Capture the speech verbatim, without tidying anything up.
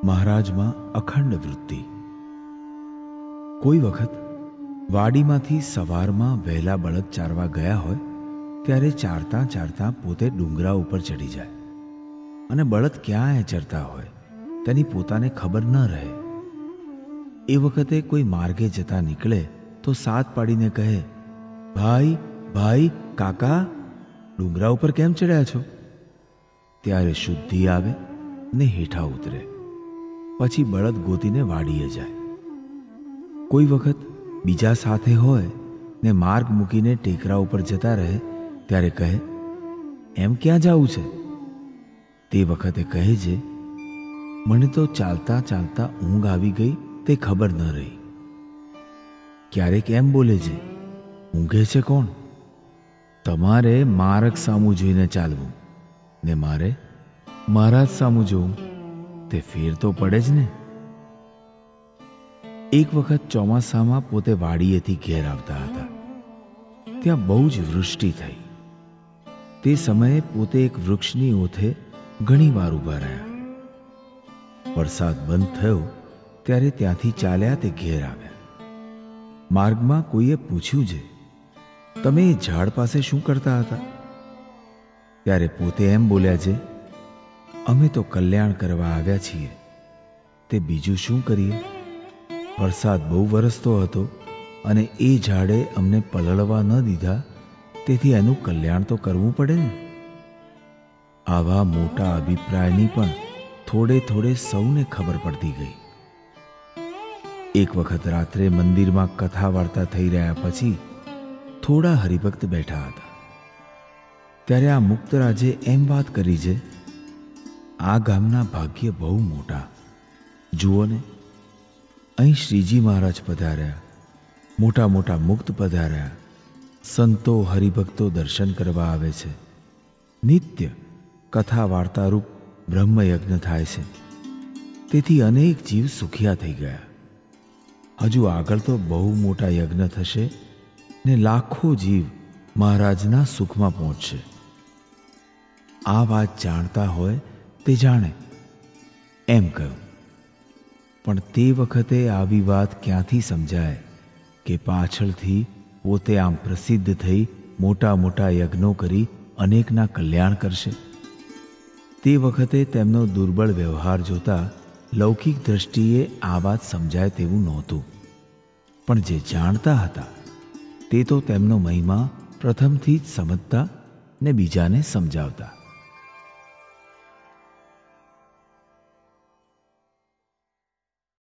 મહારાજમાં અખંડ વૃત્તિ. કોઈ વખત વાડીમાંથી સવારમાં વહેલા બળદ ચારવા ગયા હોય ત્યારે ચારતા ચારતા પોતે ડુંગરા ઉપર ચડી જાય અને બળદ ક્યાંય ચરતા હોય તેની પોતાને ખબર ન રહે. એ વખતે કોઈ માર્ગે જતા નીકળે તો સાત પાડીને કહે, ભાઈ ભાઈ કાકા, ડુંગરા ઉપર કેમ ચડ્યા છો? ત્યારે શુદ્ધિ આવે ને હેઠા ઉતરે, પછી બળદ ગોતીને વાડીએ જાય. કોઈ વખત બીજા સાથે હોય ને માર્ગ મૂકીને ટેકરા ઉપર જતા રહે ત્યારે કહે, એમ ક્યાં જવું છે? તે વખતે કહે છે, મને તો ચાલતા ચાલતા ઊંઘ આવી ગઈ તે ખબર ન રહી. ક્યારેક એમ બોલે છે, ઊંઘે છે કોણ? તમારે માર્ગ સામું જોઈને ચાલવું ને મારે મારા જ સામું જોવું, તે ફેર તો પડે જ ને. એક વખત ચોમાસામાં પોતે વાડીએથી ઘેર આવતા હતા. ત્યાં બહુ જ વૃષ્ટિ થઈ. તે સમયે પોતે એક વૃક્ષની ઓથે ઘણી વાર ઊભા રહ્યા. વરસાદ બંધ થયો ત્યારે ત્યાંથી ચાલ્યા તે ઘેર આવ્યા. માર્ગમાં કોઈએ પૂછ્યું છે, તમે એ ઝાડ પાસે શું કરતા હતા? ત્યારે પોતે એમ બોલ્યા છે, અમે તો કલ્યાણ કરવા આવ્યા છીએ, તે બીજું શું કરીએ? વરસાદ બહુ વરસતો હતો અને એ ઝાડે અમને પલળવા ન દીધા, તેથી એનું કલ્યાણ તો કરવું પડે ને. આવા મોટા અભિપ્રાયની પણ થોડે થોડે સૌને ખબર પડતી ગઈ. એક વખત રાત્રે મંદિરમાં કથા વાર્તા થઈ રહ્યા પછી થોડા હરિભક્ત બેઠા હતા. ત્યારે આ મુક્તરાજે એમ વાત કરી છે, આ ગામના ભાગ્ય બહુ મોટા. જુઓ ને, અહીં શ્રીજી મહારાજ પધાર્યા, મોટા મોટા મુક્ત પધાર્યા, સંતો હરિભક્તો દર્શન કરવા આવે છે, નિત્ય કથા વાર્તારૂપ બ્રહ્મયજ્ઞ થાય છે, તેથી અનેક જીવ સુખિયા થઈ ગયા. હજુ આગળ તો બહુ મોટા યજ્ઞ થશે ને લાખો જીવ મહારાજના સુખમાં પહોંચશે. આ વાત જાણતા હોય તે જાણે, એમ કહ્યું. પણ તે વખતે આવી વાત ક્યાંથી સમજાય કે પાછળથી પોતે આમ પ્રસિદ્ધ થઈ મોટા મોટા યજ્ઞો કરી અનેકના કલ્યાણ કરશે? તે વખતે તેમનો દુર્બળ વ્યવહાર જોતા લૌકિક દ્રષ્ટિએ આ વાત સમજાય તેવું નહોતું. પણ જે જાણતા હતા તે તો તેમનો મહિમા પ્રથમથી જ સમજતા ને બીજાને સમજાવતા.